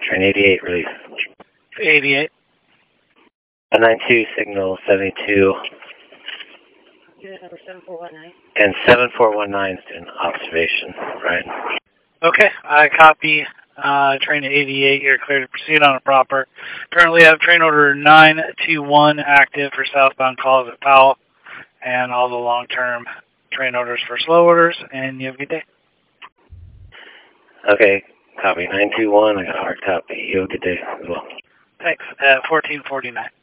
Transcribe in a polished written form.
Train 88, release. 88. 92, signal 72. Unit number 7419. And 7419 is doing observation, right? Okay, I copy train 88. You're clear to proceed on a proper. Currently, I have train order 921 active for southbound calls at Powell, and all the long-term train orders for slow orders, and you have a good day. Okay, copy 921. I got a hard copy. You have a good day as well. Thanks. At 1449.